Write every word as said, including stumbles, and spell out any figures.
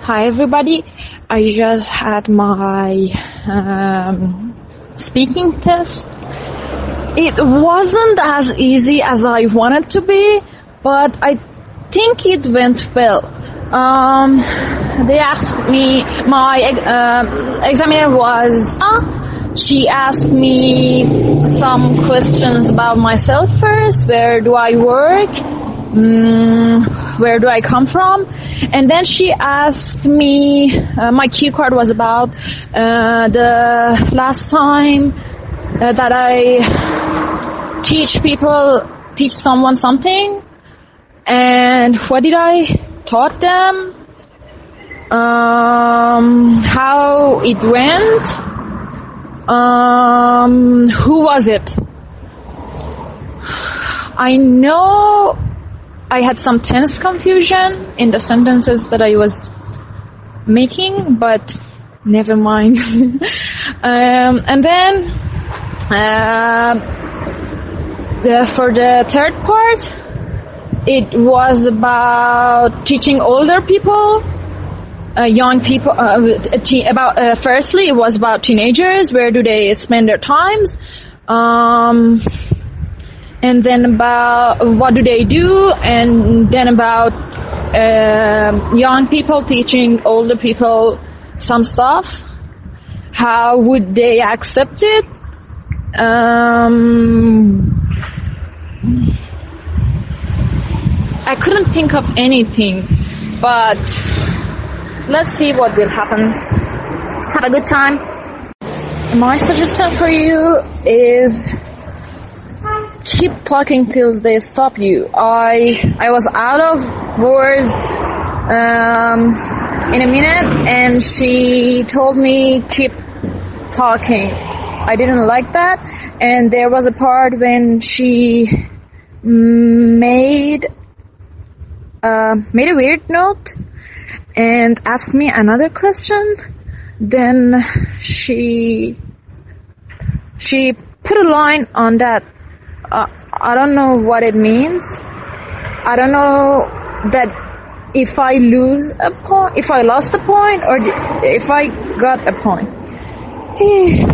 Hi everybody, I just had my um, speaking test. It wasn't as easy as I wanted to be, but I think it went well. Um, they asked me, my uh, examiner was, uh, she asked me some questions about myself first. Where do I work? Mm, where do I come from? And then she asked me, uh, my key card was about uh, the last time uh, that I teach people, teach someone something, and what did I taught them, um, how it went, um, who was it? I know I had some tense confusion in the sentences that I was making, but never mind. um, and then uh, the, for the third part, it was about teaching older people, uh, young people, uh, te- about uh, firstly it was about teenagers, where do they spend their times, um, and then about what do they do, and then about uh, young people teaching older people some stuff. How would they accept it? Um, I couldn't think of anything, but let's see what will happen. Have a good time. My suggestion for you is keep talking till they stop you. I I was out of words um, in a minute, and she told me keep talking. I didn't like that, and there was a part when she made uh, made a weird note and asked me another question. Then she she put a line on that. Uh, I don't know what it means. I don't know that if I lose a point, if I lost a point, or if I got a point.